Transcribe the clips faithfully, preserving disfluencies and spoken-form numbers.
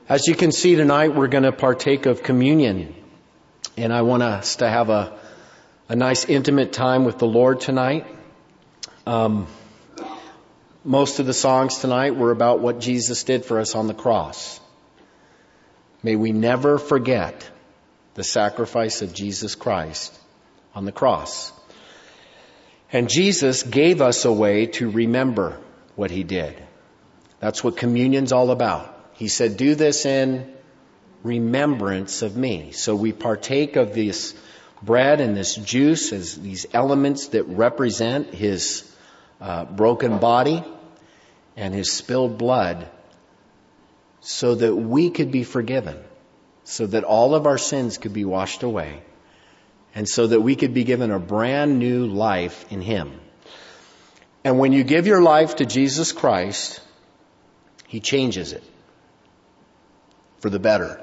As you can see tonight, we're going to partake of communion. And I want us to have a, a nice intimate time with the Lord tonight. Um, most of the songs tonight were about what Jesus did for us on the cross. May we never forget the sacrifice of Jesus Christ on the cross. And Jesus gave us a way to remember what he did. That's what communion's all about. He said, do this in remembrance of me. So we partake of this bread and this juice as these elements that represent his uh, broken body and his spilled blood so that we could be forgiven, so that all of our sins could be washed away, and so that we could be given a brand new life in him. And when you give your life to Jesus Christ, he changes it for the better.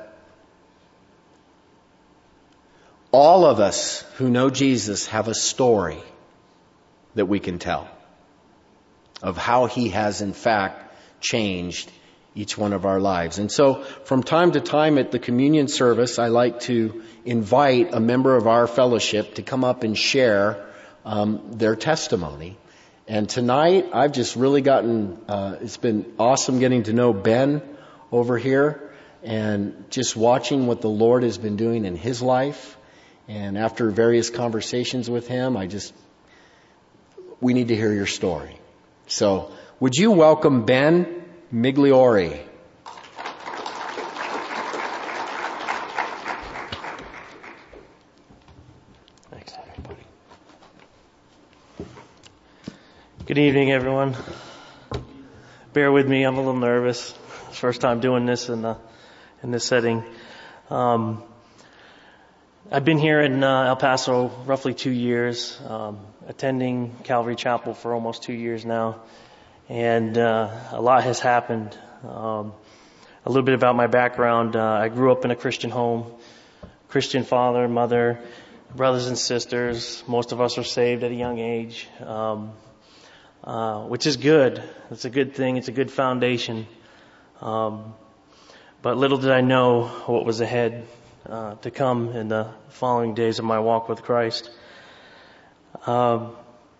All of us who know Jesus have a story that we can tell of how he has in fact changed each one of our lives. And so from time to time at the communion service, I like to invite a member of our fellowship to come up and share um, their testimony. And tonight I've just really gotten, uh, it's been awesome getting to know Ben over here and just watching what the Lord has been doing in his life. And after various conversations with him, I just, we need to hear your story. So would you welcome Ben Migliori? Thanks, everybody. Good evening, everyone. Bear with me, I'm a little nervous. First time doing this in the in this setting. Um, I've been here in uh, El Paso roughly two years, um, attending Calvary Chapel for almost two years now, and uh, a lot has happened. Um, a little bit about my background. Uh, I grew up in a Christian home, Christian father, mother, brothers and sisters. Most of us are saved at a young age, um, uh, which is good. It's a good thing. It's a good foundation. Um, but little did I know what was ahead uh, to come in the following days of my walk with Christ. Um,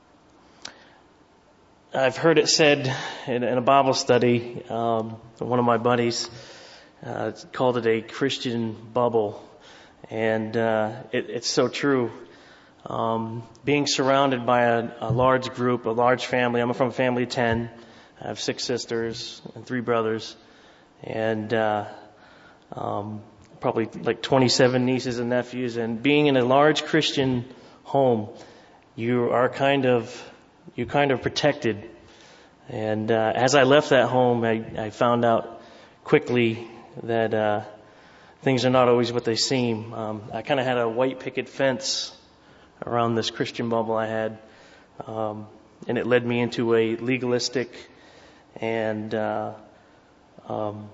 I've heard it said in, in a Bible study, um, one of my buddies uh, called it a Christian bubble, and uh, it, it's so true. Um, being surrounded by a, a large group, a large family. I'm from a family of ten. I have six sisters and three brothers, and uh, um, probably like twenty-seven nieces and nephews. And being in a large Christian home, you are kind of you're kind of protected. And uh, as I left that home, I, I found out quickly that uh, things are not always what they seem. Um, I kind of had a white picket fence around this Christian bubble I had, um, and it led me into a legalistic and uh, um,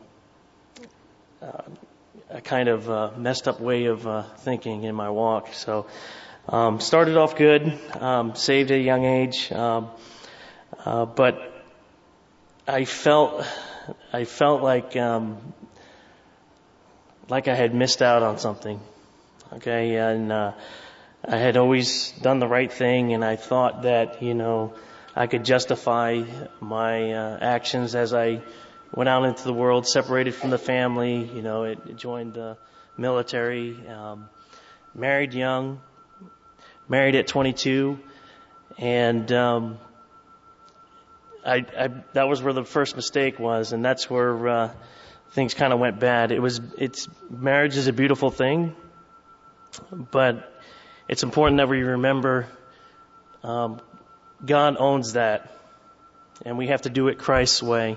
uh, a kind of uh, messed up way of uh, thinking in my walk. So um, started off good, um, saved at a young age, um, uh, but I felt I felt like um, like I had missed out on something. Okay, and uh, I had always done the right thing, and I thought that, you know, I could justify my uh, actions as I went out into the world, separated from the family, you know, it, it joined the military, um, married young, married at twenty-two, and um, I, I that was where the first mistake was, and that's where uh, things kind of went bad. It was it's marriage is a beautiful thing, but it's important that we remember um, God owns that, and we have to do it Christ's way.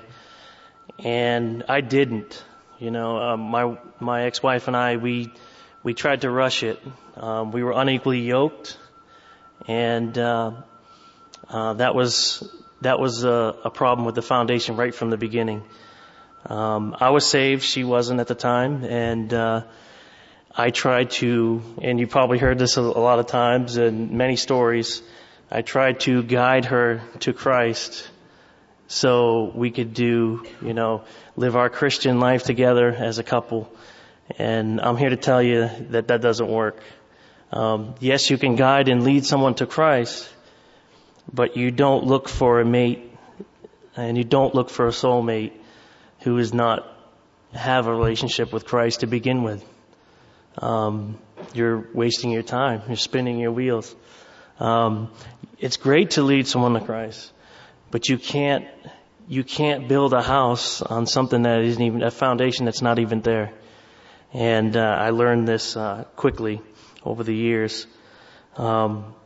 And I didn't, you know. Um, my my ex-wife and I, we we tried to rush it. Um, we were unequally yoked, and uh, uh, that was that was a, a problem with the foundation right from the beginning. Um, I was saved; she wasn't at the time, and uh, I tried to. And you probably heard this a, a lot of times in many stories. I tried to guide her to Christ, so we could do, you know, live our Christian life together as a couple. And I'm here to tell you that that doesn't work. Um, yes, you can guide and lead someone to Christ, but you don't look for a mate, and you don't look for a soulmate who does not have a relationship with Christ to begin with. Um, you're wasting your time. You're spinning your wheels. Um, it's great to lead someone to Christ, but you can't you can't build a house on something that isn't even a foundation that's not even there. And uh, I learned this uh, quickly over the years. Um,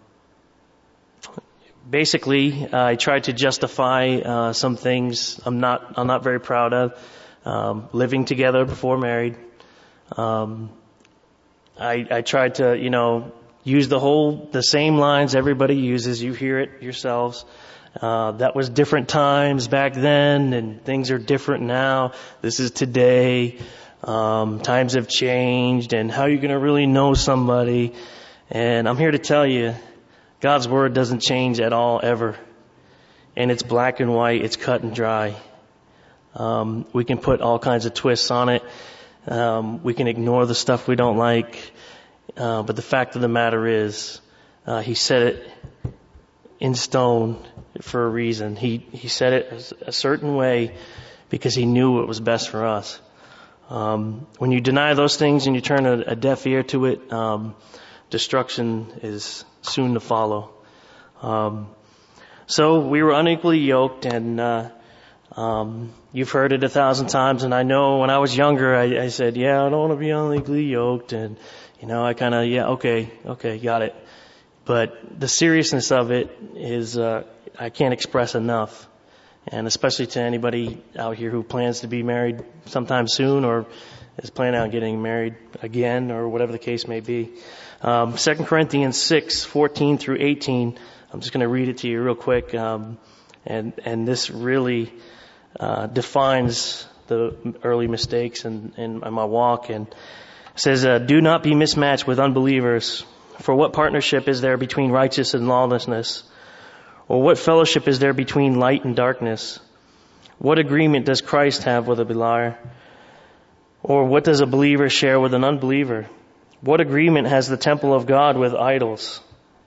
basically, I tried to justify uh, some things I'm not I'm not very proud of. Um, living together before married. Um, I, I tried to, you know, use the whole the same lines everybody uses. You hear it yourselves. Uh, that was different times back then, and things are different now. This is today. Um, times have changed, and how are you going to really know somebody? And I'm here to tell you, God's Word doesn't change at all, ever. And it's black and white. It's cut and dry. Um, we can put all kinds of twists on it. Um, we can ignore the stuff we don't like. Uh, but the fact of the matter is, uh, He said it in stone for a reason. He, He said it a certain way because He knew it was best for us. Um, when you deny those things and you turn a, a deaf ear to it, um, destruction is soon to follow. Um, so we were unequally yoked, and uh, um, you've heard it a thousand times. And I know when I was younger, I, I said, "Yeah, I don't want to be unequally yoked," and you know, I kind of, yeah, okay, okay, got it. But the seriousness of it is, uh, I can't express enough. And especially to anybody out here who plans to be married sometime soon, or is planning on getting married again, or whatever the case may be. Um, Second Corinthians six, fourteen through eighteen. I'm just going to read it to you real quick. Um, and, and this really, uh, defines the early mistakes in, in my walk. And it says, uh, do not be mismatched with unbelievers. For what partnership is there between righteousness and lawlessness? Or what fellowship is there between light and darkness? What agreement does Christ have with a Beliar? Or what does a believer share with an unbeliever? What agreement has the temple of God with idols?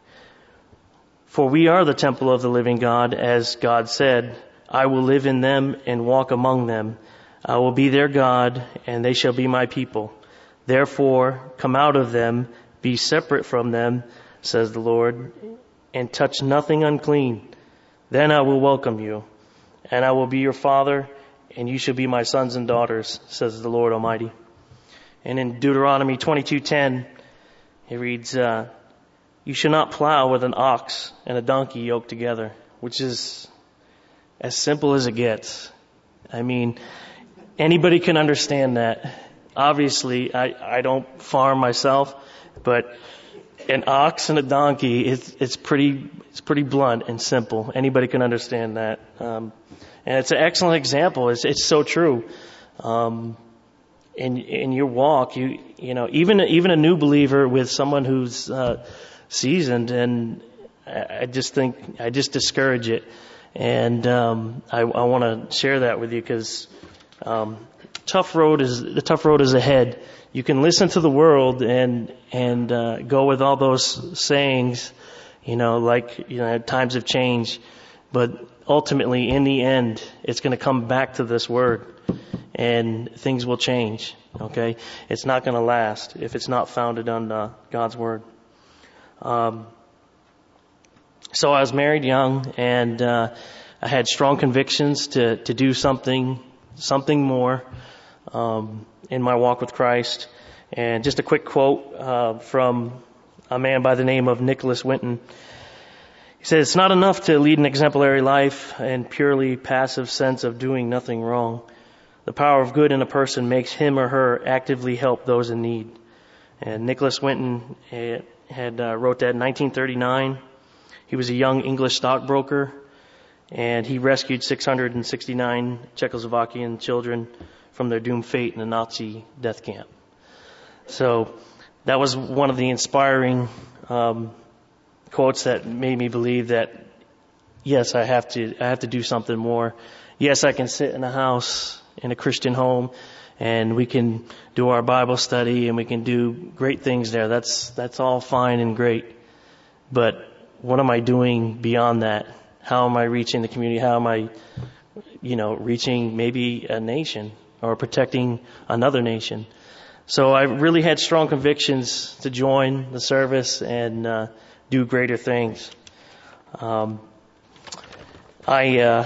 For we are the temple of the living God, as God said, I will live in them and walk among them. I will be their God, and they shall be my people. Therefore, come out of them, be separate from them, says the Lord, and touch nothing unclean. Then I will welcome you, and I will be your father, and you shall be my sons and daughters, says the Lord Almighty. And in Deuteronomy twenty-two ten, it reads, uh, you shall not plow with an ox and a donkey yoked together, which is as simple as it gets. I mean, anybody can understand that. Obviously, I, I don't farm myself, but an ox and a donkey, it's, it's pretty, it's pretty blunt and simple. Anybody can understand that. Um, and it's an excellent example. It's, it's so true. Um, in, in your walk, you, you know, even, even a new believer with someone who's, uh, seasoned, and I, I just think, I just discourage it. And, um, I, I want to share that with you because, um, tough road is, the tough road is ahead. You can listen to the world and and uh, go with all those sayings, you know, like, you know, times have changed. But ultimately, in the end, it's going to come back to this word, and things will change, okay? It's not going to last if it's not founded on uh, God's word. Um, so I was married young, and uh, I had strong convictions to, to do something, something more. Um, in my walk with Christ. And just a quick quote uh, from a man by the name of Nicholas Winton. He said, it's not enough to lead an exemplary life and purely passive sense of doing nothing wrong. The power of good in a person makes him or her actively help those in need. And Nicholas Winton had, had uh, wrote that in nineteen thirty-nine. He was a young English stockbroker, and he rescued six hundred sixty-nine Czechoslovakian children from their doomed fate in a Nazi death camp. So that was one of the inspiring um, quotes that made me believe that yes, I have to, I have to do something more. Yes, I can sit in a house in a Christian home and we can do our Bible study and we can do great things there. That's, that's all fine and great. But what am I doing beyond that? How am I reaching the community? How am I, you know, reaching maybe a nation or protecting another nation? So I really had strong convictions to join the service and uh, do greater things. Um, I uh,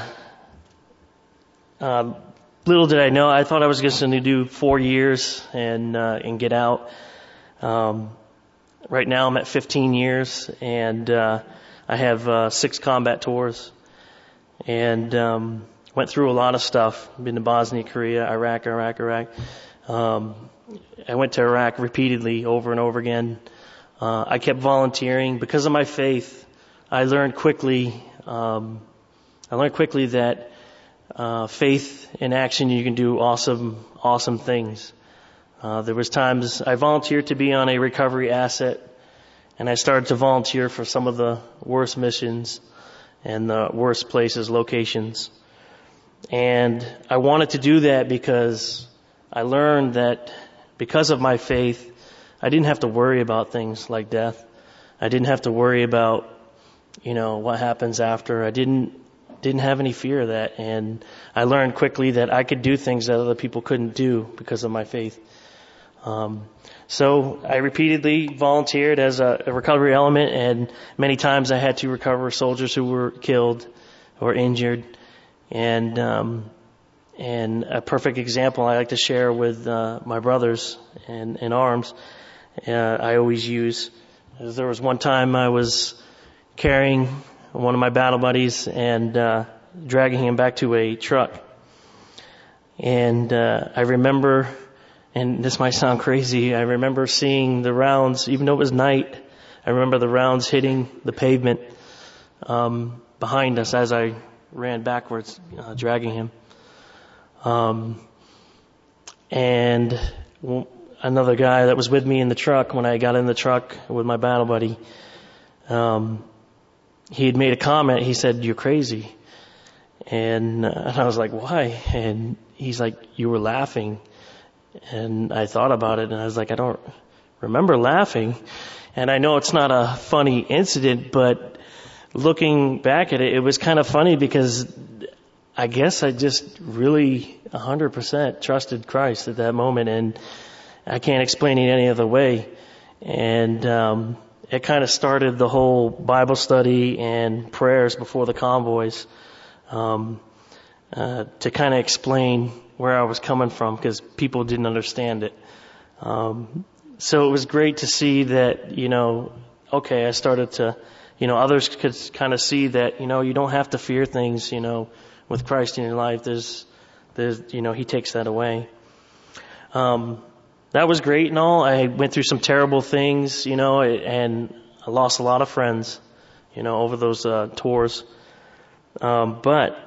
uh, little did I know, I thought I was just going to do four years and uh, and get out. Um, right now I'm at fifteen years, and uh, I have uh, six combat tours, and um, went through a lot of stuff. Been to Bosnia, Korea, Iraq, Iraq, Iraq. Um, I went to Iraq repeatedly, over and over again. Uh, I kept volunteering because of my faith. I learned quickly. Um, I learned quickly that uh, faith in action, you can do awesome, awesome things. Uh, there was times I volunteered to be on a recovery asset, and I started to volunteer for some of the worst missions and the worst places, locations. And I wanted to do that because I learned that because of my faith, I didn't have to worry about things like death. I didn't have to worry about, you know, what happens after. I didn't didn't have any fear of that. And I learned quickly that I could do things that other people couldn't do because of my faith. Um, so I repeatedly volunteered as a, a recovery element, and many times I had to recover soldiers who were killed or injured. And um, and a perfect example I like to share with uh, my brothers in, in arms, uh, I always use. There was one time I was carrying one of my battle buddies and uh, dragging him back to a truck. And uh, I remember, and this might sound crazy, I remember seeing the rounds, even though it was night, I remember the rounds hitting the pavement um, behind us as I ran backwards, uh, dragging him. Um, and w- another guy that was with me in the truck, when I got in the truck with my battle buddy, um, he had made a comment. He said, "You're crazy." And, uh, and I was like, "Why?" And he's like, "You were laughing." And I thought about it, and I was like, I don't remember laughing. And I know it's not a funny incident, but looking back at it, it was kind of funny because I guess I just really one hundred percent trusted Christ at that moment, and I can't explain it any other way. And um, it kind of started the whole Bible study and prayers before the convoys um, uh, to kind of explain where I was coming from, because people didn't understand it. Um, so it was great to see that, you know, okay, I started to, you know, others could kind of see that, you know, you don't have to fear things, you know, with Christ in your life. There's, there's, you know, He takes that away. Um, that was great and all. I went through some terrible things, you know, and I lost a lot of friends, you know, over those uh, tours. Um, but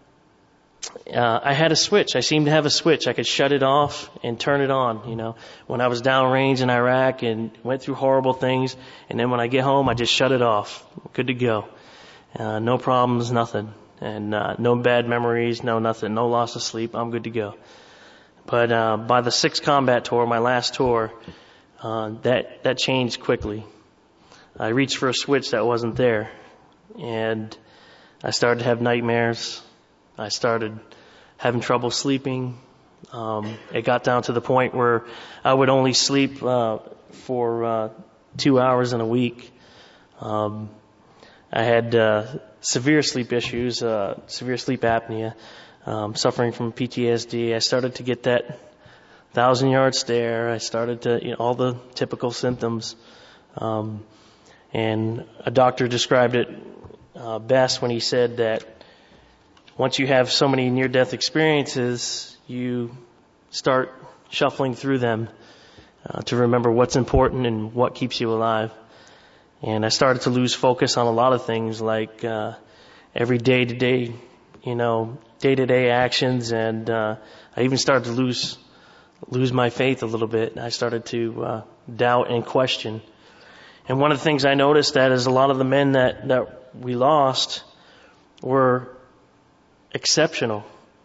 Uh, I had a switch. I seemed to have a switch. I could shut it off and turn it on, you know. When I was downrange in Iraq and went through horrible things, and then when I get home, I just shut it off. Good to go. Uh, no problems, nothing. And uh, no bad memories, no nothing. No loss of sleep. I'm good to go. But uh, by the sixth combat tour, my last tour, uh, that, that changed quickly. I reached for a switch that wasn't there. And I started to have nightmares. I started having trouble sleeping. Um, it got down to the point where I would only sleep uh, for uh, two hours in a week. Um, I had uh, severe sleep issues, uh, severe sleep apnea, um, suffering from P T S D. I started to get that thousand-yard stare. I started to, you know, all the typical symptoms. Um, and a doctor described it uh, best when he said that once you have so many near-death experiences, you start shuffling through them uh, to remember what's important and what keeps you alive. And I started to lose focus on a lot of things, like uh, every day-to-day, you know, day-to-day actions, and uh, I even started to lose lose my faith a little bit. I started to uh, doubt and question. And one of the things I noticed that is a lot of the men that, that we lost were exceptional,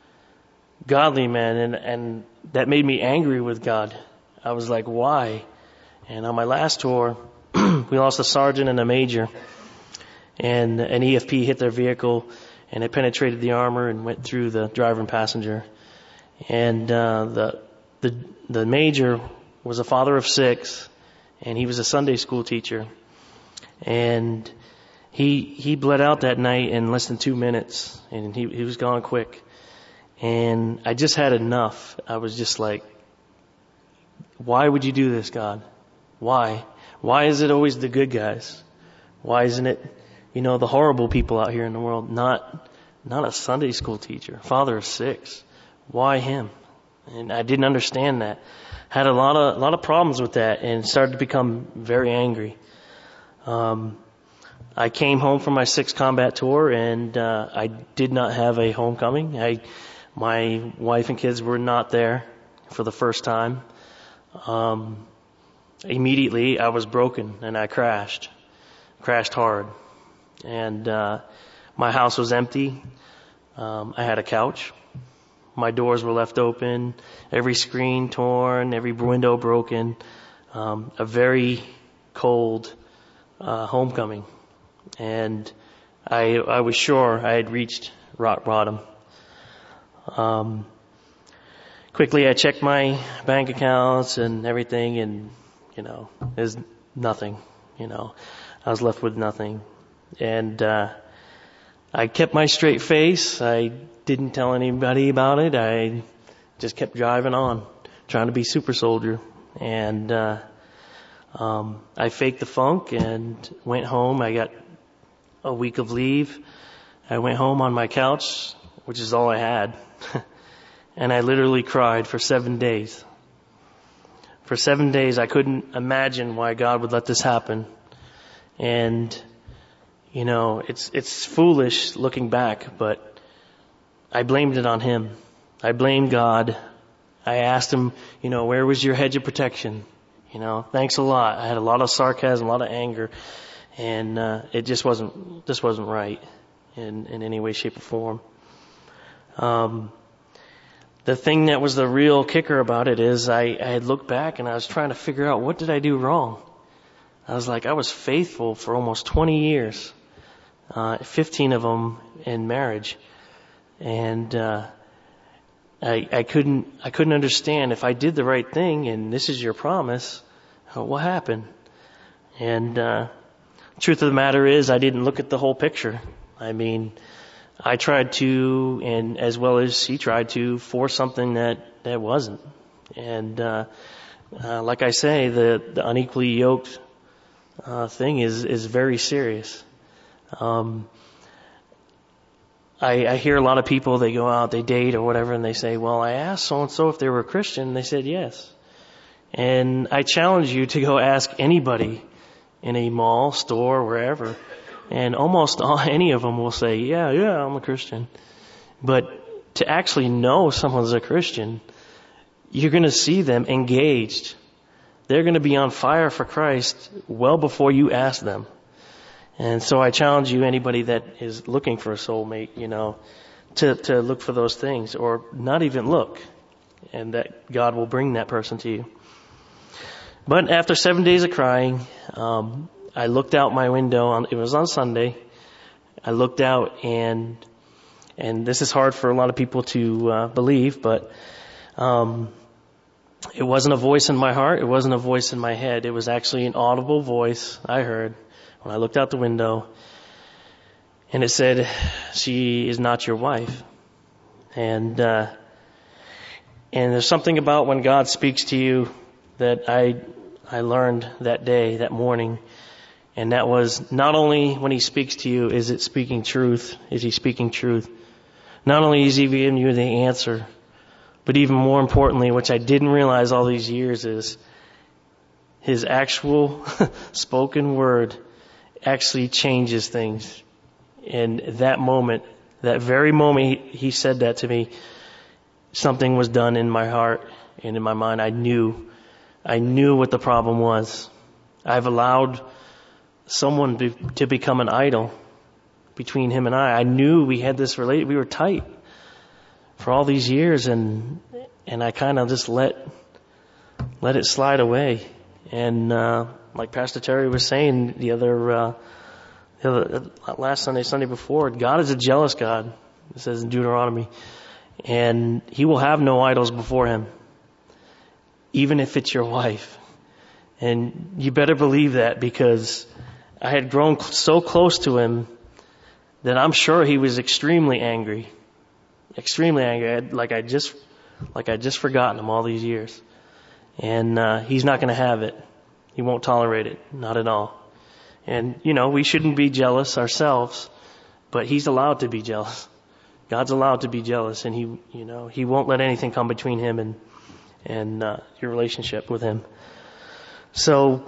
godly men, and, and that made me angry with God. I was like, why? And on my last tour, we lost a sergeant and a major, and an E F P hit their vehicle, and it penetrated the armor and went through the driver and passenger. And uh, the the the major was a father of six, and he was a Sunday school teacher, and he he bled out that night in less than two minutes, and he he was gone quick. And I just had enough. I was just like, why would you do this, God? Why? Why is it always the good guys? Why isn't it, you know, the horrible people out here in the world? Not, not a Sunday school teacher, father of six. Why him? And I didn't understand that. Had a lot of, a lot of problems with that and started to become very angry. Um, I came home from my sixth combat tour, and, uh, I did not have a homecoming. I, my wife and kids were not there for the first time. Um, immediately I was broken and I crashed, crashed hard. And, uh, my house was empty. Um, I had a couch. My doors were left open, every screen torn, every window broken. Um, a very cold, uh, homecoming. And I, I was sure I had reached rock bottom. Um, quickly I checked my bank accounts and everything, and, you know, there's nothing, you know, I was left with nothing. And, uh, I kept my straight face. I didn't tell anybody about it. I just kept driving on, trying to be super soldier. And, uh, um, I faked the funk and went home. I got a week of leave. I went home on my couch, which is all I had. And I literally cried for seven days. For seven days, I couldn't imagine why God would let this happen. And, you know, it's, it's foolish looking back, but I blamed it on Him. I blamed God. I asked Him, you know, where was your hedge of protection? You know, thanks a lot. I had a lot of sarcasm, a lot of anger, and, uh, it just wasn't, just wasn't right in, in any way, shape, or form. Um, the thing that was the real kicker about it is I, I had looked back and I was trying to figure out, what did I do wrong? I was like, I was faithful for almost twenty years, uh, fifteen of them in marriage. And, uh, I, I couldn't, I couldn't understand if I did the right thing and this is your promise, what happened? And, uh, truth of the matter is I didn't look at the whole picture. I mean, I tried to, and as well as he tried to, force something that, that wasn't. And, uh, uh, like I say, the, the unequally yoked, uh, thing is, is very serious. Um, I, I hear a lot of people, they go out, they date or whatever, and they say, well, I asked so-and-so if they were a Christian, and they said yes. And I challenge you to go ask anybody in a mall, store, wherever, and almost all, any of them will say, yeah, yeah, I'm a Christian. But to actually know someone's a Christian, you're going to see them engaged. They're going to be on fire for Christ well before you ask them. And so I challenge you, anybody that is looking for a soulmate, you know, to, to look for those things, or not even look, and that God will bring that person to you. But after seven days of crying, um, I looked out my window on, it was on Sunday. I looked out and, and this is hard for a lot of people to, uh, believe, but, um, it wasn't a voice in my heart. It wasn't a voice in my head. It was actually an audible voice I heard when I looked out the window, and it said, she is not your wife. And, uh, and there's something about when God speaks to you that I, I learned that day, that morning. And that was, not only when He speaks to you, is it speaking truth? Is He speaking truth? Not only is He giving you the answer, but even more importantly, which I didn't realize all these years, is His actual spoken word actually changes things. And that moment, that very moment he, he said that to me, something was done in my heart and in my mind. I knew, I knew what the problem was. I've allowed someone be, to become an idol between him and I. I knew we had this relate. We were tight for all these years, and and I kind of just let let it slide away. And uh, like Pastor Terry was saying the other, uh, the other last Sunday, Sunday before, God is a jealous God. It says in Deuteronomy, and He will have no idols before Him, even if it's your wife. And you better believe that, because I had grown so close to Him that I'm sure He was extremely angry, extremely angry. I had, like I just, like I just forgotten Him all these years, and uh, He's not going to have it. He won't tolerate it, not at all. And you know, we shouldn't be jealous ourselves, but He's allowed to be jealous. God's allowed to be jealous, and He, you know, He won't let anything come between Him and and uh, your relationship with Him. So,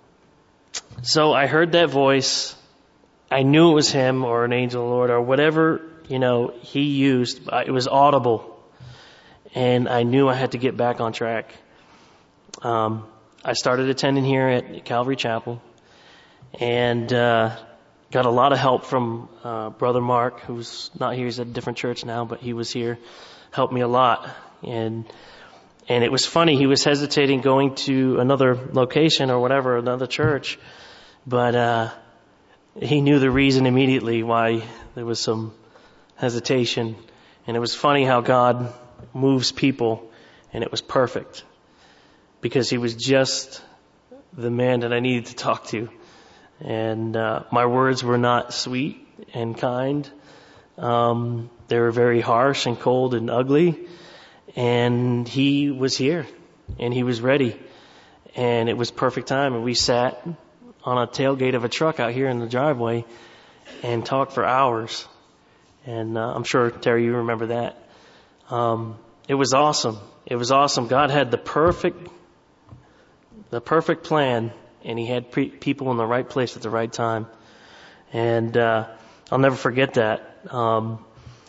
so I heard that voice. I knew it was Him or an angel of the Lord or whatever, you know, He used. It was audible, and I knew I had to get back on track. Um, I started attending here at Calvary Chapel, and uh, got a lot of help from uh, Brother Mark, who's not here. He's at a different church now, but he was here, helped me a lot. And and it was funny. He was hesitating going to another location or whatever, another church, but uh, he knew the reason immediately why there was some hesitation. And it was funny how God moves people, and it was perfect, because He was just the man that I needed to talk to. And uh, my words were not sweet and kind. Um, they were very harsh and cold and ugly. And He was here, and He was ready. And it was perfect time. And we sat on a tailgate of a truck out here in the driveway and talked for hours. And uh, I'm sure, Terry, you remember that. Um, it was awesome. It was awesome. God had the perfect, the perfect plan. And He had pre- people in the right place at the right time. And uh, I'll never forget that. Um,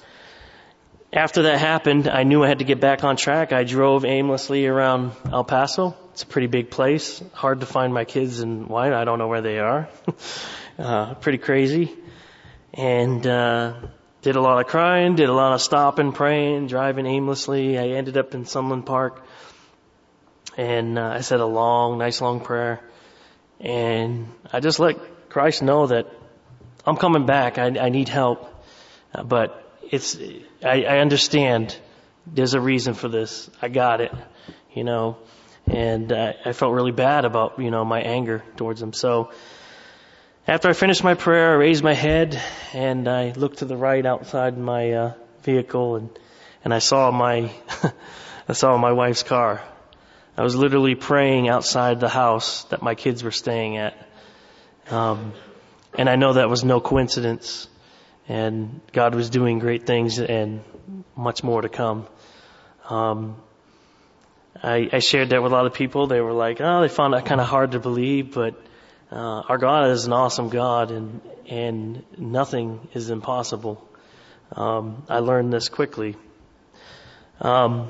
after that happened, I knew I had to get back on track. I drove aimlessly around El Paso. It's a pretty big place. Hard to find my kids and wife. I don't know where they are. uh, pretty crazy. And uh, did a lot of crying, did a lot of stopping, praying, driving aimlessly. I ended up in Sunland Park. And uh, I said a long, nice long prayer. And I just let Christ know that I'm coming back. I, I need help. Uh, but it's, I, I understand there's a reason for this. I got it, you know, and uh, I felt really bad about, you know, my anger towards Him. So after I finished my prayer, I raised my head and I looked to the right outside my uh, vehicle, and, and I saw my, I saw my wife's car. I was literally praying outside the house that my kids were staying at. Um, and I know that was no coincidence. And God was doing great things and much more to come. Um, I, I shared that with a lot of people. They were like, oh, they found that kind of hard to believe, but uh, our God is an awesome God, and, and nothing is impossible. Um, I learned this quickly. Um,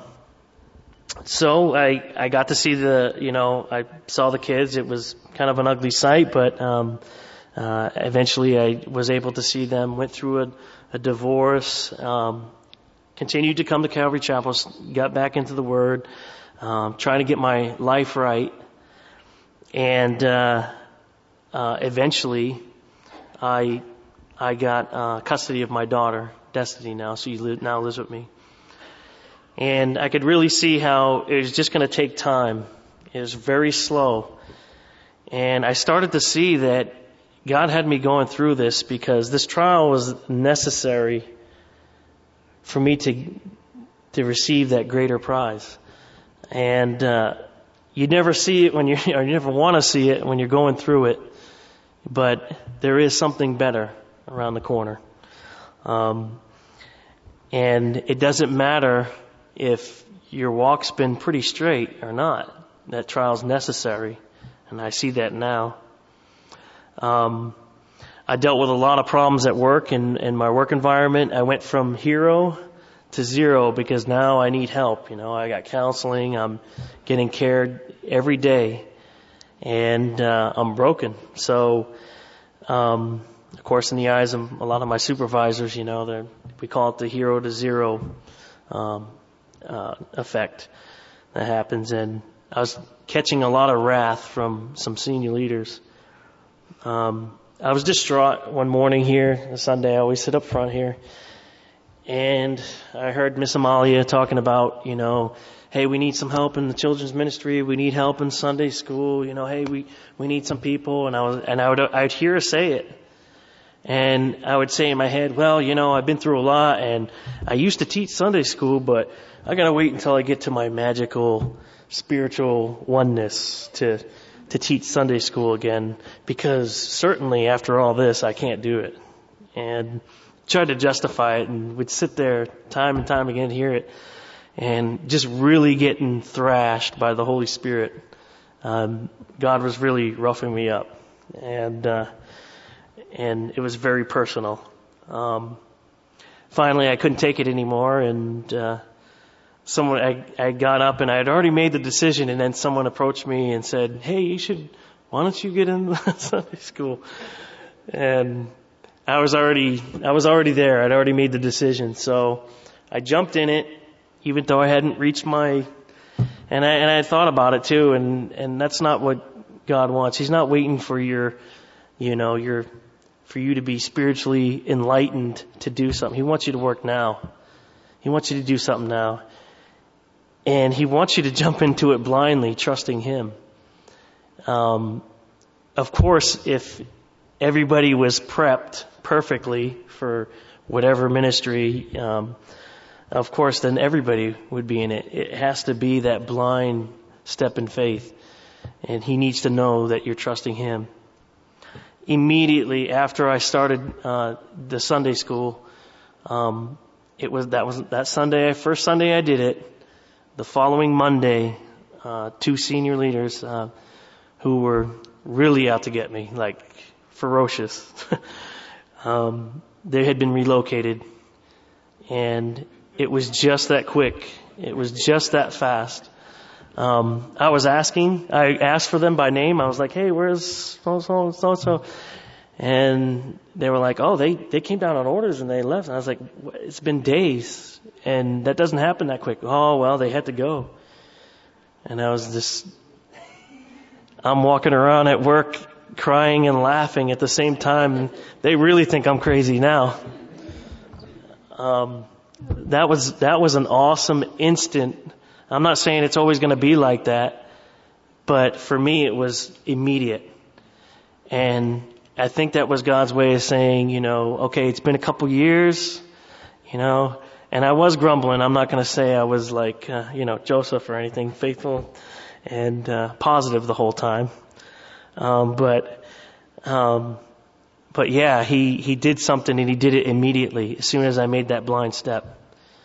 So I, I got to see the, you know, I saw the kids. It was kind of an ugly sight, but um, uh, eventually I was able to see them, went through a, a divorce, um, continued to come to Calvary Chapel, got back into the Word, um, trying to get my life right. And uh, uh, eventually I I got uh, custody of my daughter, Destiny, now. She li- now lives with me. And I could really see how it was just going to take time. It was very slow. And I started to see that God had me going through this because this trial was necessary for me to to receive that greater prize. And uh, you never see it when you're, or you never want to see it when you're going through it. But there is something better around the corner. Um, and it doesn't matter if your walk's been pretty straight or not. That trial's necessary, and I see that now. Um, I dealt with a lot of problems at work and in my work environment. I went from hero to zero because now I need help. You know, I got counseling. I'm getting cared every day, and uh, I'm broken. So um, of course, in the eyes of a lot of my supervisors, you know, they're, we call it the hero to zero um, uh, effect that happens. And I was catching a lot of wrath from some senior leaders. Um, I was distraught one morning here, a Sunday. I always sit up front here. And I heard Miss Amalia talking about, you know, hey, we need some help in the children's ministry. We need help in Sunday school. You know, hey, we, we need some people. And I was, and I would, I'd hear her say it. And I would say in my head, well, you know, I've been through a lot and I used to teach Sunday school, but I gotta wait until I get to my magical spiritual oneness to, to teach Sunday school again, because certainly after all this, I can't do it. And tried to justify it and would sit there time and time again, hear it, and just really getting thrashed by the Holy Spirit. Um, God was really roughing me up, and uh, and it was very personal. Um, finally, I couldn't take it anymore, and uh, someone I, I got up and I had already made the decision, and then someone approached me and said, "Hey, you should. Why don't you get in Sunday school?" And I was already, I was already there. I'd already made the decision. So I jumped in it, even though I hadn't reached my, and I, and I thought about it too. And, and that's not what God wants. He's not waiting for your, you know, your, for you to be spiritually enlightened to do something. He wants you to work now. He wants you to do something now. And He wants you to jump into it blindly, trusting Him. Um, of course, if everybody was prepped perfectly for whatever ministry, um, of course, then everybody would be in it. It has to be that blind step in faith. And He needs to know that you're trusting Him. Immediately after I started uh, the Sunday school, um, it was that was that Sunday, first Sunday I did it. The following Monday, uh, two senior leaders uh, who were really out to get me, like ferocious. um, they had been relocated, and it was just that quick. It was just that fast. Um, I was asking, I asked for them by name. I was like, "Hey, where's so so so so?" And they were like, "Oh, they they came down on orders and they left." And I was like, "It's been days, and that doesn't happen that quick." "Oh, well, they had to go." And I was just, I'm walking around at work, crying and laughing at the same time. They really think I'm crazy now. Um, that was that was an awesome instant. I'm not saying it's always going to be like that, but for me it was immediate. And I think that was God's way of saying, you know, okay, it's been a couple years, you know, and I was grumbling. I'm not going to say I was like, uh, you know, Joseph or anything, faithful and uh, positive the whole time. Um, but, um, but yeah, he, he did something and he did it immediately as soon as I made that blind step.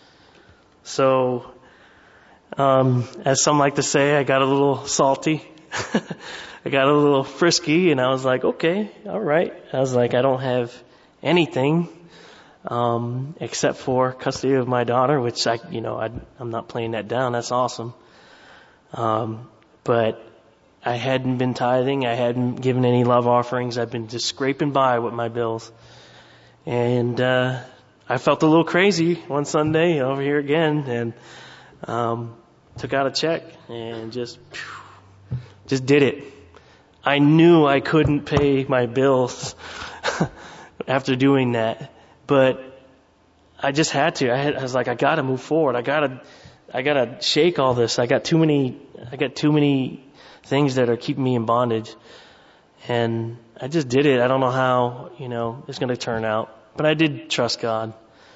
So, um, as some like to say, I got a little salty. I got a little frisky and I was like, okay, all right. I was like, I don't have anything, um, except for custody of my daughter, which I, you know, I, I'm not playing that down. That's awesome. Um, but I hadn't been tithing. I hadn't given any love offerings. I've been just scraping by with my bills. And, uh, I felt a little crazy one Sunday over here again and, um, took out a check and just, just did it. I knew I couldn't pay my bills after doing that, but I just had to. I, had, I was like, I gotta move forward. I gotta, I gotta shake all this. I got too many, I got too many things that are keeping me in bondage. And I just did it. I don't know how, you know, it's going to turn out, but I did trust God.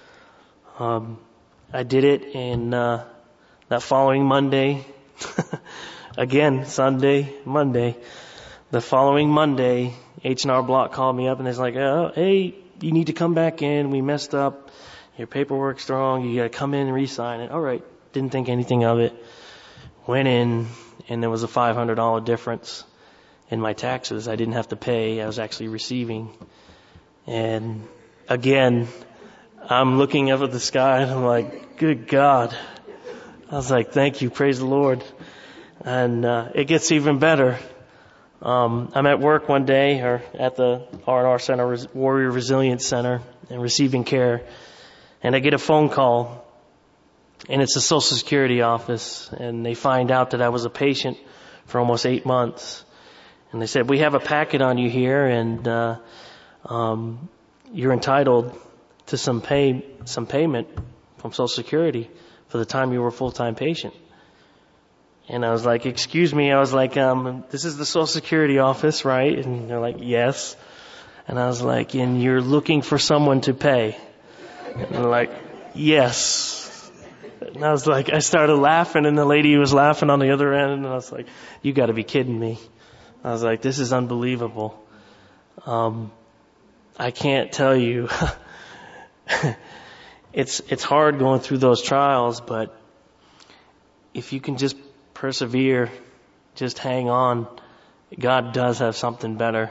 Um, I did it, and, uh, that following Monday, again, Sunday, Monday, the following Monday, H and R Block called me up and it's like, oh, hey, you need to come back in. We messed up. Your paperwork's wrong. You got to come in and re-sign it. All right. Didn't think anything of it. Went in, and there was a five hundred dollars difference in my taxes. I didn't have to pay. I was actually receiving. And again, I'm looking up at the sky and I'm like, good God. I was like, thank you. Praise the Lord. And uh, it gets even better. Um, I'm at work one day, or at the R and R Center, Warrior Resilience Center, and receiving care, and I get a phone call, and it's the Social Security office, and they find out that I was a patient for almost eight months, and they said, "We have a packet on you here, and uh, um, you're entitled to some pay, some payment from Social Security for the time you were a full-time patient." And I was like, "Excuse me," I was like, um, "this is the Social Security office, right?" And they're like, "Yes." And I was like, "And you're looking for someone to pay?" And they're like, "Yes." And I was like, I started laughing, and the lady was laughing on the other end, and I was like, "You got to be kidding me." I was like, "This is unbelievable." Um, I can't tell you. it's it's hard going through those trials, but if you can just persevere, just hang on, God does have something better.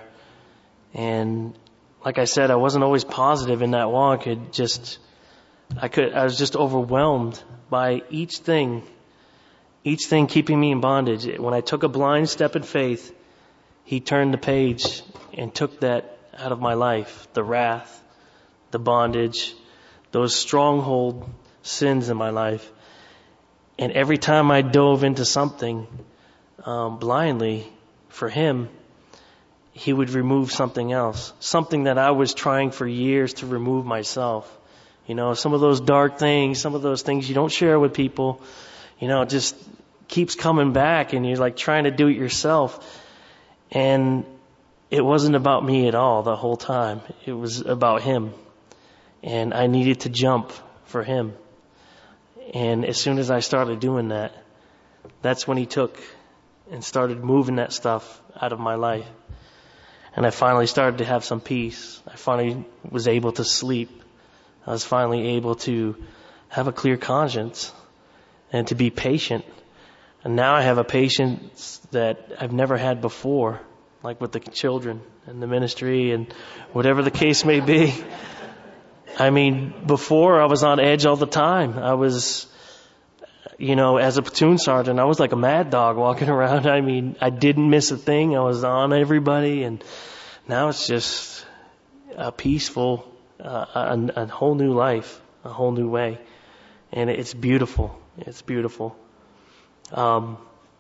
And like I said, I wasn't always positive in that walk. It just, I could, I was just overwhelmed by each thing, each thing keeping me in bondage. When I took a blind step in faith, He turned the page and took that out of my life, the wrath, the bondage, those stronghold sins in my life. And every time I dove into something um, blindly for Him, He would remove something else, something that I was trying for years to remove myself. You know, some of those dark things, some of those things you don't share with people, you know, it just keeps coming back, and you're like trying to do it yourself. And it wasn't about me at all the whole time. It was about Him. And I needed to jump for Him. And as soon as I started doing that, that's when He took and started moving that stuff out of my life. And I finally started to have some peace. I finally was able to sleep. I was finally able to have a clear conscience and to be patient. And now I have a patience that I've never had before, like with the children and the ministry and whatever the case may be. I mean, before I was on edge all the time. I was, you know, as a platoon sergeant, I was like a mad dog walking around. I mean, I didn't miss a thing. I was on everybody. And now it's just a peaceful, uh, a, a whole new life, a whole new way. And it's beautiful. It's beautiful. Um,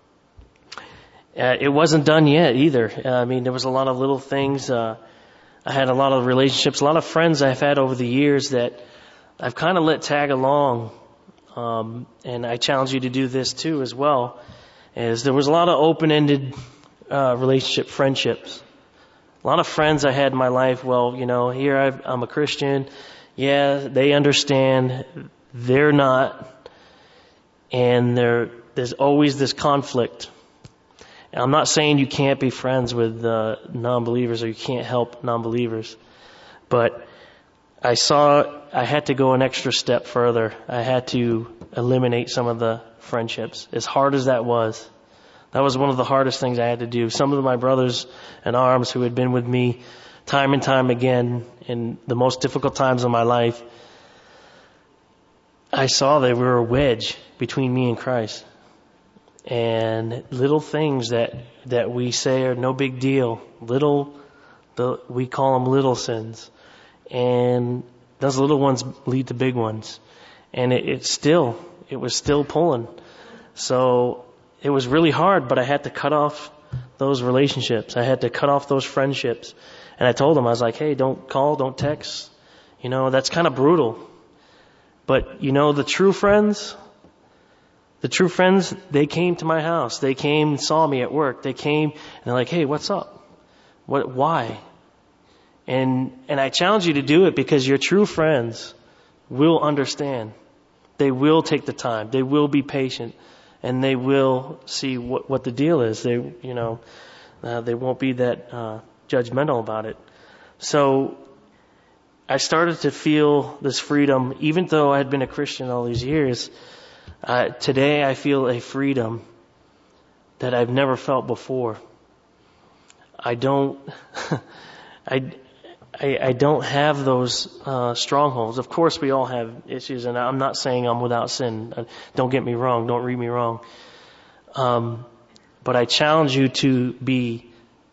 uh, it wasn't done yet either. I mean, there was a lot of little things, uh, I had a lot of relationships, a lot of friends I've had over the years that I've kind of let tag along. Um, and I challenge you to do this too as well. Is there was a lot of open-ended uh, relationship friendships. A lot of friends I had in my life, well, you know, here I've, I'm a Christian. Yeah, they understand. They're not. And there, there's always this conflict. I'm not saying you can't be friends with uh, non-believers or you can't help non-believers, but I saw I had to go an extra step further. I had to eliminate some of the friendships, as hard as that was. That was one of the hardest things I had to do. Some of my brothers in arms who had been with me time and time again in the most difficult times of my life, I saw they were a wedge between me and Christ. And little things that, that we say are no big deal. Little, the, we call them little sins. And those little ones lead to big ones. And it, it still, it was still pulling. So it was really hard, but I had to cut off those relationships. I had to cut off those friendships. And I told them, I was like, hey, don't call, don't text. You know, that's kind of brutal. But, you know, the true friends, The true friends, they came to my house. They came and saw me at work. They came and they're like, hey, what's up? What, why? And, and I challenge you to do it because your true friends will understand. They will take the time. They will be patient and they will see what, what the deal is. They, you know, uh, they won't be that, uh, judgmental about it. So I started to feel this freedom, even though I had been a Christian all these years. Uh, today I feel a freedom that I've never felt before. I don't, I, I, I don't have those uh, strongholds. Of course, we all have issues, and I'm not saying I'm without sin. Uh, don't get me wrong. Don't read me wrong. Um, but I challenge you to be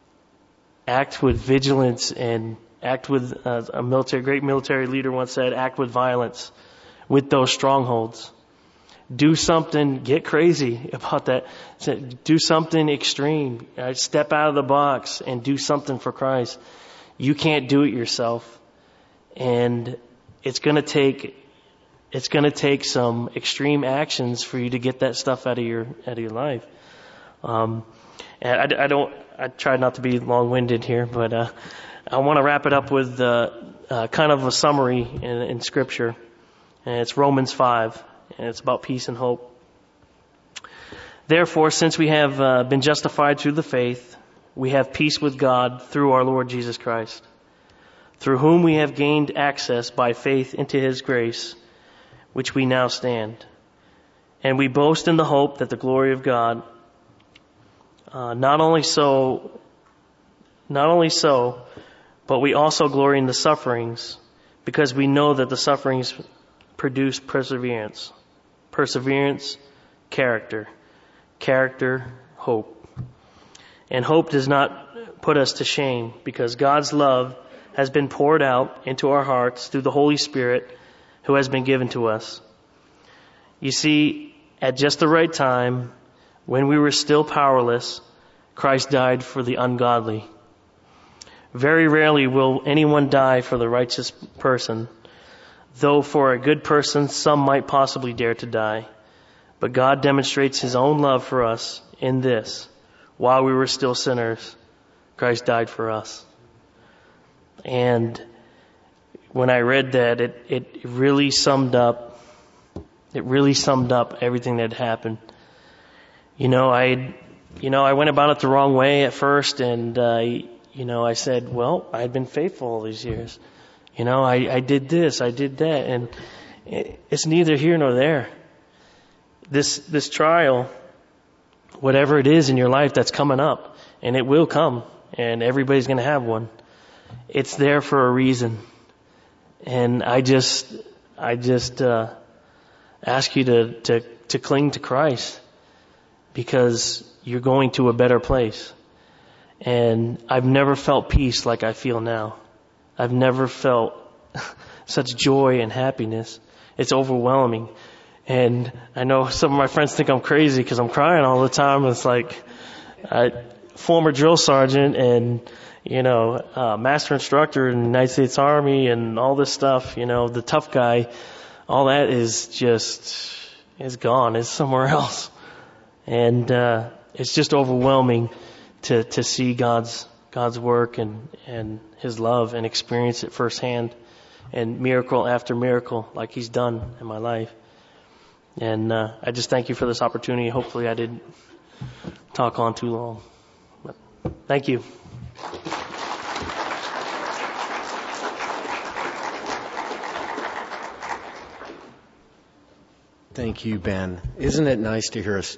act with vigilance and act with, uh, a military, great military leader once said, act with violence with those strongholds. Do something, get crazy about that. Do something extreme. Right? Step out of the box and do something for Christ. You can't do it yourself. And it's going to take, it's going to take some extreme actions for you to get that stuff out of your, out of your life. Um, and I, I don't, I try not to be long-winded here, but, uh, I want to wrap it up with, uh, uh, kind of a summary in, in Scripture. And it's Romans five. And it's about peace and hope. Therefore, since we have uh, been justified through the faith, we have peace with God through our Lord Jesus Christ, through whom we have gained access by faith into His grace, which we now stand. And we boast in the hope that the glory of God, uh, not only so, not only so, but we also glory in the sufferings, because we know that the sufferings produce perseverance. Perseverance, character. Character, hope. And hope does not put us to shame, because God's love has been poured out into our hearts through the Holy Spirit who has been given to us. You see, at just the right time, when we were still powerless, Christ died for the ungodly. Very rarely will anyone die for the righteous person, though for a good person, some might possibly dare to die. But God demonstrates His own love for us in this: while we were still sinners, Christ died for us. And when I read that, it, it really summed up, it really summed up everything that happened. You know, I, you know, I went about it the wrong way at first, and, uh, you know, I said, well, I'd been faithful all these years. You know, I, I did this, I did that, and it's neither here nor there. This, this trial, whatever it is in your life that's coming up, and it will come, and everybody's going to have one, it's there for a reason. And I just, I just, uh, ask you to, to, to cling to Christ, because you're going to a better place. And I've never felt peace like I feel now. I've never felt such joy and happiness. It's overwhelming. And I know some of my friends think I'm crazy because I'm crying all the time. It's like, I, former drill sergeant and, you know, uh, master instructor in the United States Army and all this stuff, you know, the tough guy, all that is just, is gone. It's somewhere else. And, uh, it's just overwhelming to, to see God's, God's work and, and His love and experience it firsthand, and miracle after miracle like He's done in my life. And uh, I just thank you for this opportunity. Hopefully I didn't talk on too long. But thank you. Thank you, Ben. Isn't it nice to hear us?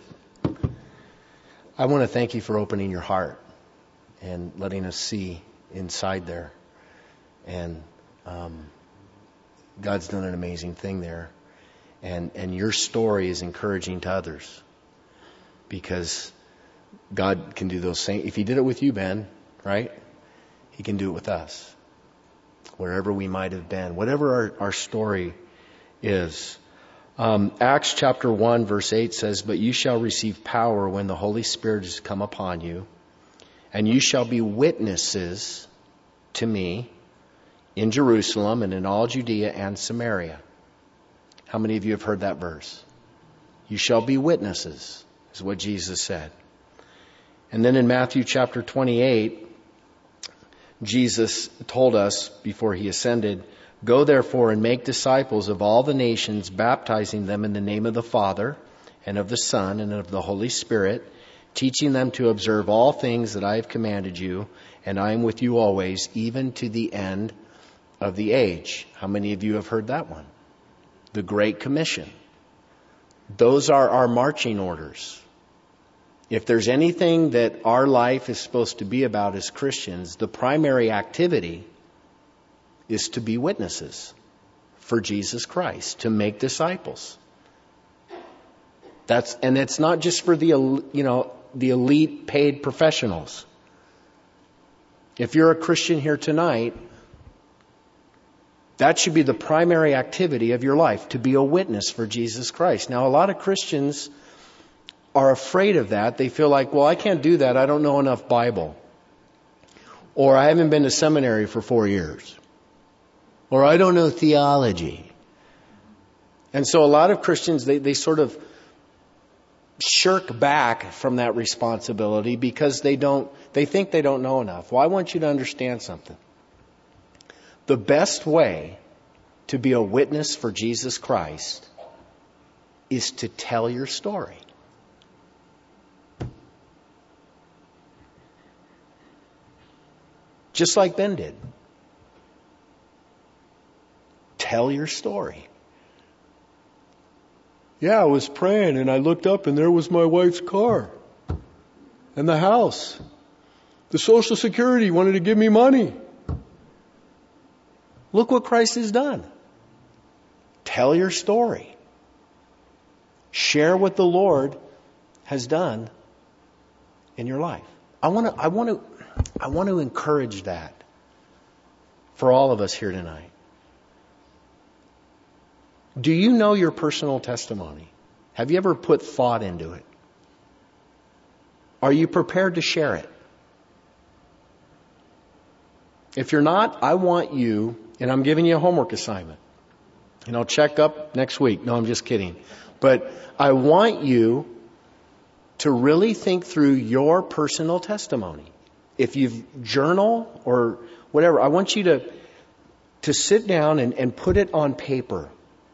I want to thank you for opening your heart and letting us see inside there. And um, God's done an amazing thing there. And and your story is encouraging to others, because God can do those same. If He did it with you, Ben, right? He can do it with us. Wherever we might have been, whatever our, our story is. Um, Acts chapter one verse eight says, "But you shall receive power when the Holy Spirit has come upon you, and you shall be witnesses to me in Jerusalem and in all Judea and Samaria." How many of you have heard that verse? You shall be witnesses, is what Jesus said. And then in Matthew chapter twenty-eight, Jesus told us before He ascended, "Go therefore and make disciples of all the nations, baptizing them in the name of the Father and of the Son and of the Holy Spirit, teaching them to observe all things that I have commanded you, and I am with you always, even to the end of the age." How many of you have heard that one? The Great Commission. Those are our marching orders. If there's anything that our life is supposed to be about as Christians, the primary activity is to be witnesses for Jesus Christ, to make disciples. That's, and it's not just for the, you know, the elite paid professionals. If you're a Christian here tonight, that should be the primary activity of your life, to be a witness for Jesus Christ. Now, a lot of Christians are afraid of that. They feel like, well, I can't do that. I don't know enough Bible. Or I haven't been to seminary for four years. Or I don't know theology. And so a lot of Christians, they, they sort of shirk back from that responsibility because they don't, they think they don't know enough. Well, I want you to understand something. The best way to be a witness for Jesus Christ is to tell your story. Just like Ben did. Tell your story. Yeah, I was praying and I looked up and there was my wife's car and the house. The Social Security wanted to give me money. Look what Christ has done. Tell your story. Share what the Lord has done in your life. I want to, I want to, I want to encourage that for all of us here tonight. Do you know your personal testimony? Have you ever put thought into it? Are you prepared to share it? If you're not, I want you, and I'm giving you a homework assignment, and I'll check up next week. No, I'm just kidding. But I want you to really think through your personal testimony. If you've journal or whatever, I want you to, to sit down and, and put it on paper.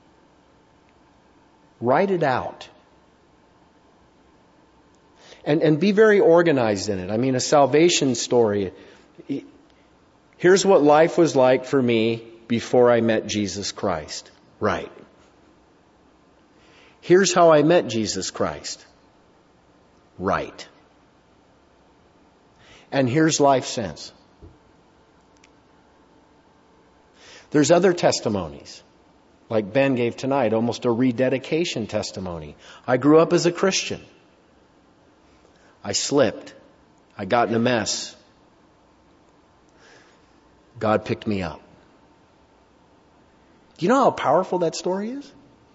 Write it out. And, and be very organized in it. I mean, a salvation story. Here's what life was like for me before I met Jesus Christ. Right. Here's how I met Jesus Christ. Right. And here's life since. There's other testimonies. Like Ben gave tonight, almost a rededication testimony. I grew up as a Christian. I slipped. I got in a mess. God picked me up. Do you know how powerful that story is?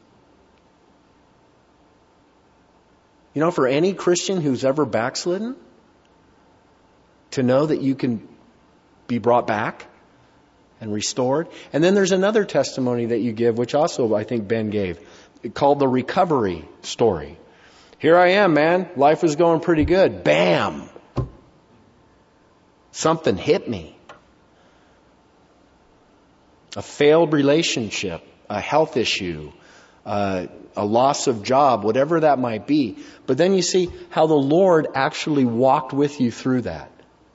You know, for any Christian who's ever backslidden, to know that you can be brought back and restored. And then there's another testimony that you give, which also I think Ben gave, called the recovery story. Here I am, man. Life is going pretty good. Bam! Something hit me. A failed relationship, a health issue, uh, a loss of job, whatever that might be. But then you see how the Lord actually walked with you through that.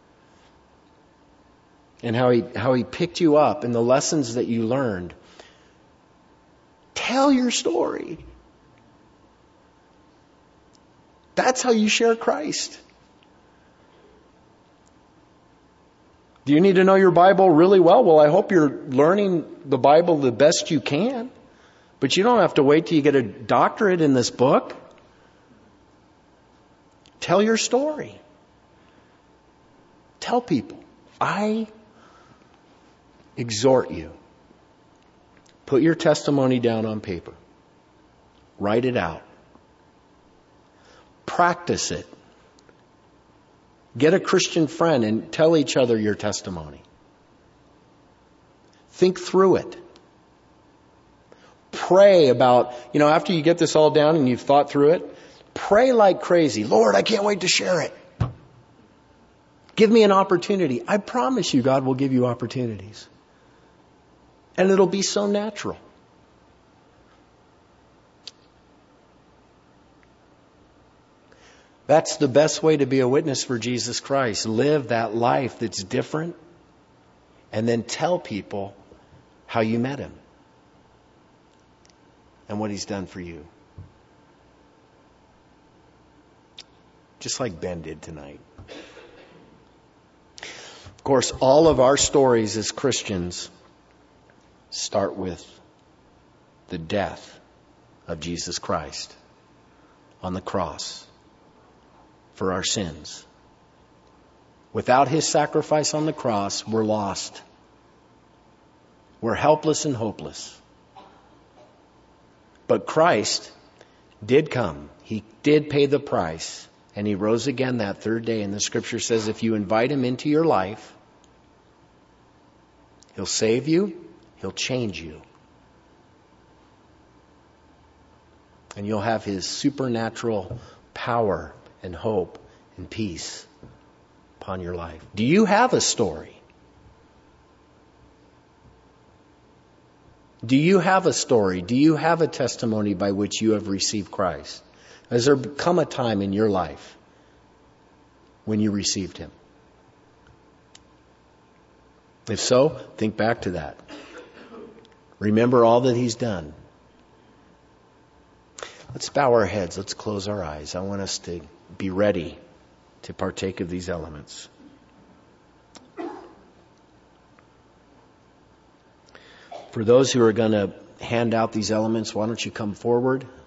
And how he, how he picked you up and the lessons that you learned. Tell your story. That's how you share Christ. Do you need to know your Bible really well? Well, I hope you're learning the Bible the best you can. But you don't have to wait till you get a doctorate in this book. Tell your story. Tell people. I exhort you. Put your testimony down on paper. Write it out. Practice it. Get a Christian friend and tell each other your testimony. Think through it. Pray about, you know, after you get this all down and you've thought through it, pray like crazy. Lord, I can't wait to share it. Give me an opportunity. I promise you God will give you opportunities. And it'll be so natural. That's the best way to be a witness for Jesus Christ. Live that life that's different and then tell people how you met Him and what He's done for you. Just like Ben did tonight. Of course, all of our stories as Christians start with the death of Jesus Christ on the cross for our sins. Without His sacrifice on the cross, we're lost. We're helpless and hopeless. But Christ did come. He did pay the price. And He rose again that third day. And the Scripture says if you invite Him into your life, He'll save you. He'll change you. And you'll have His supernatural power and hope and peace upon your life. Do you have a story? Do you have a story? Do you have a testimony by which you have received Christ? Has there come a time in your life when you received Him? If so, think back to that. Remember all that He's done. Let's bow our heads. Let's close our eyes. I want us to be ready to partake of these elements. For those who are going to hand out these elements, why don't you come forward?